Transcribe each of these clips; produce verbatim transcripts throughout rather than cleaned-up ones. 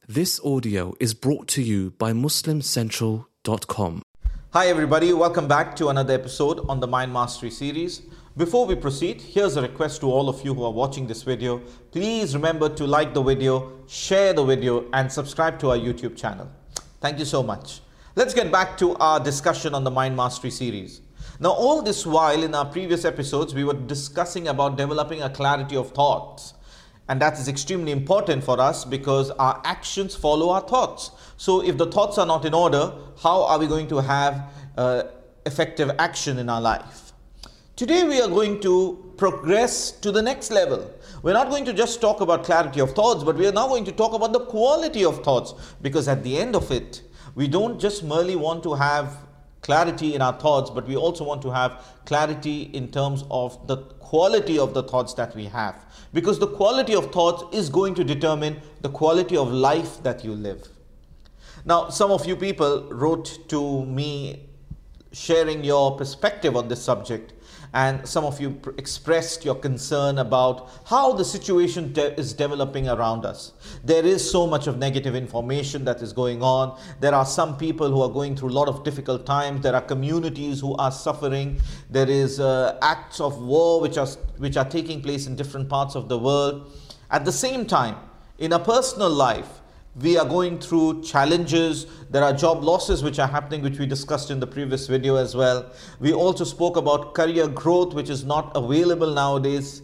This audio is brought to you by muslim central dot com. Hi everybody, welcome back to another episode on the Mind Mastery series. Before we proceed, here's a request to all of you who are watching this video. Please remember to like the video, share the video and subscribe to our YouTube channel. Thank you so much. Let's get back to our discussion on the Mind Mastery series. Now all this while in our previous episodes we were discussing about developing a clarity of thoughts. And that is extremely important for us because our actions follow our thoughts. So if the thoughts are not in order, how are we going to have uh, effective action in our life? Today we are going to progress to the next level. We're not going to just talk about clarity of thoughts, but we are now going to talk about the quality of thoughts. Because at the end of it, we don't just merely want to have clarity in our thoughts, but we also want to have clarity in terms of the quality of the thoughts that we have. Because the quality of thoughts is going to determine the quality of life that you live. Now, some of you people wrote to me sharing your perspective on this subject, and some of you expressed your concern about how the situation de- is developing around us. There is so much of negative information that is going on. There are some people who are going through a lot of difficult times. There are communities who are suffering. There is uh, acts of war which are which are taking place in different parts of the world. At the same time, in a personal life, we are going through challenges. There are job losses which are happening, which we discussed in the previous video as well. We also spoke about career growth, which is not available nowadays.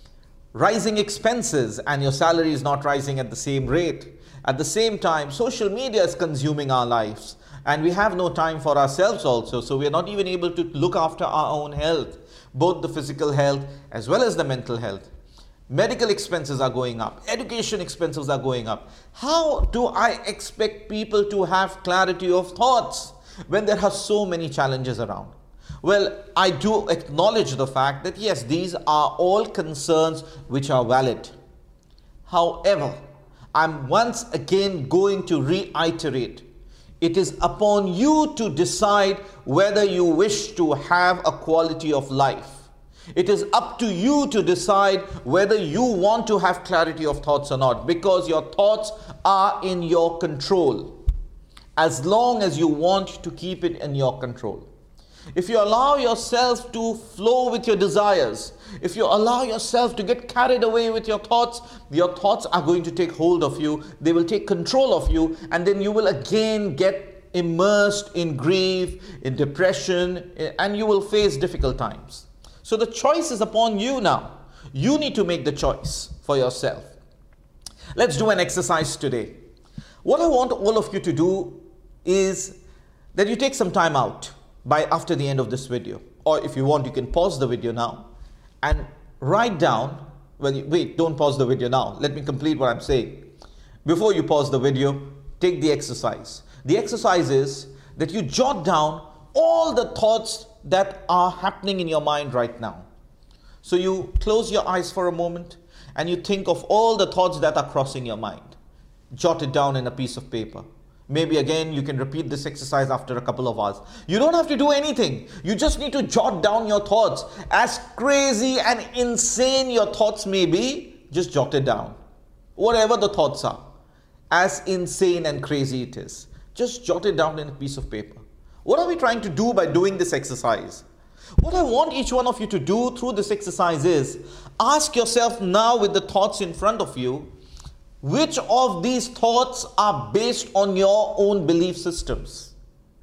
Rising expenses, and your salary is not rising at the same rate. At the same time, social media is consuming our lives, and we have no time for ourselves also. So we are not even able to look after our own health, both the physical health as well as the mental health. Medical expenses are going up. Education expenses are going up. How do I expect people to have clarity of thoughts when there are so many challenges around? Well, I do acknowledge the fact that yes, these are all concerns which are valid. However, I'm once again going to reiterate, it is upon you to decide whether you wish to have a quality of life. It is up to you to decide whether you want to have clarity of thoughts or not, because your thoughts are in your control, as long as you want to keep it in your control. If you allow yourself to flow with your desires, if you allow yourself to get carried away with your thoughts, your thoughts are going to take hold of you, they will take control of you, and then you will again get immersed in grief, in depression, and you will face difficult times. So the choice is upon you now. You need to make the choice for yourself. Let's do an exercise today. What I want all of you to do is that you take some time out by after the end of this video. Or if you want, you can pause the video now and write down, well, wait, don't pause the video now. Let me complete what I'm saying. Before you pause the video, take the exercise. The exercise is that you jot down all the thoughts that are happening in your mind right now. So you close your eyes for a moment and you think of all the thoughts that are crossing your mind. Jot it down in a piece of paper. Maybe again you can repeat this exercise after a couple of hours. You don't have to do anything. You just need to jot down your thoughts. As crazy and insane your thoughts may be, just jot it down. Whatever the thoughts are, as insane and crazy it is, just jot it down in a piece of paper. What are we trying to do by doing this exercise? What I want each one of you to do through this exercise is ask yourself now, with the thoughts in front of you, which of these thoughts are based on your own belief systems?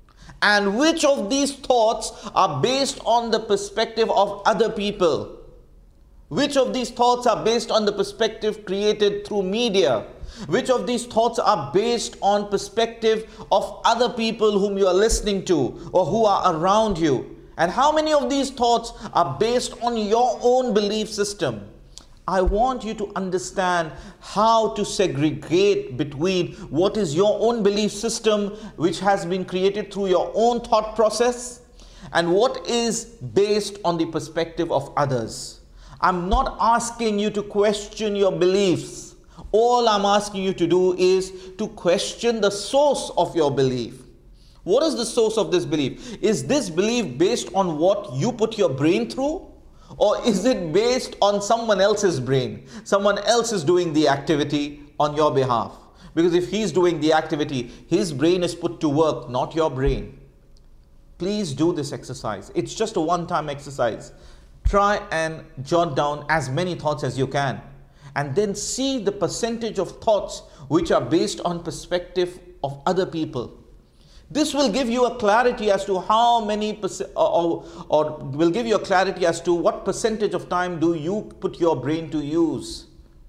And which of these thoughts are based on the perspective of other people? Which of these thoughts are based on the perspective created through media? Which of these thoughts are based on perspective of other people whom you are listening to or who are around you? And how many of these thoughts are based on your own belief system? I want you to understand how to segregate between what is your own belief system, which has been created through your own thought process, and what is based on the perspective of others. I'm not asking you to question your beliefs. All I'm asking you to do is to question the source of your belief. What is the source of this belief? Is this belief based on what you put your brain through? Or is it based on someone else's brain? Someone else is doing the activity on your behalf. Because if he's doing the activity, his brain is put to work, not your brain. Please do this exercise. It's just a one-time exercise. Try and jot down as many thoughts as you can. And then see the percentage of thoughts which are based on perspective of other people. This will give you a clarity as to how many percent, or, or will give you a clarity as to what percentage of time do you put your brain to use.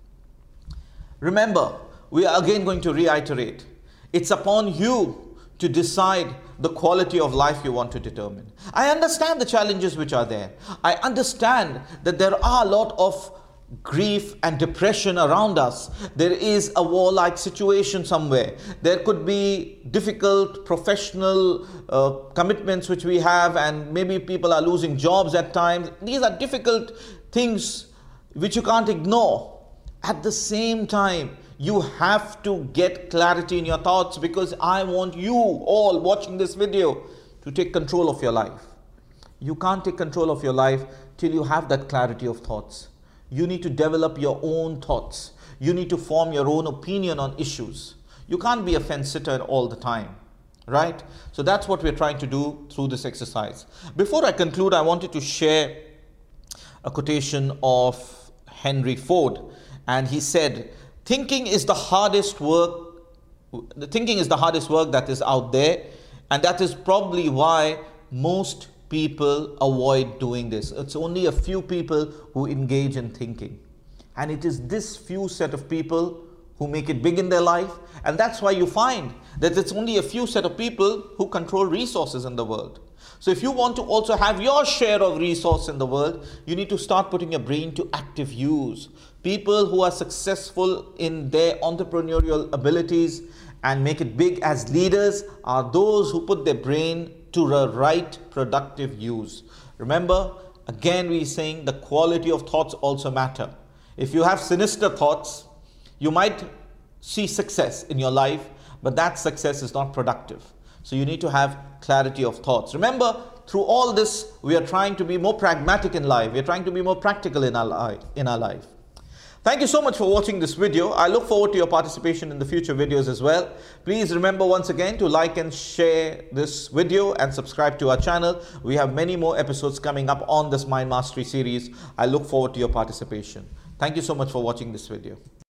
Remember, we are again going to reiterate. It's upon you to decide the quality of life you want to determine. I understand the challenges which are there. I understand that there are a lot of grief and depression around us. There is a war-like situation somewhere. There could be difficult professional uh, commitments which we have, and maybe people are losing jobs at times. These are difficult things which you can't ignore. At the same time, you have to get clarity in your thoughts, because I want you all watching this video to take control of your life. You can't take control of your life till you have that clarity of thoughts. You need to develop your own thoughts. You need to form your own opinion on issues. You can't be a fence sitter all the time, right? So that's what we're trying to do through this exercise. Before I conclude, I wanted to share a quotation of Henry Ford. And he said, thinking is the hardest work, the thinking is the hardest work that is out there. And that is probably why most people avoid doing this. It's only a few people who engage in thinking. And it is this few set of people who make it big in their life. And that's why you find that it's only a few set of people who control resources in the world. So if you want to also have your share of resource in the world, you need to start putting your brain to active use. People who are successful in their entrepreneurial abilities and make it big as leaders are those who put their brain to the right productive use. Remember, again we're saying the quality of thoughts also matter. If you have sinister thoughts, you might see success in your life, but that success is not productive. So you need to have clarity of thoughts. Remember, through all this, we are trying to be more pragmatic in life. We're trying to be more practical in our life. In our life. Thank you so much for watching this video. I look forward to your participation in the future videos as well. Please remember once again to like and share this video and subscribe to our channel. We have many more episodes coming up on this Mind Mastery series. I look forward to your participation. Thank you so much for watching this video.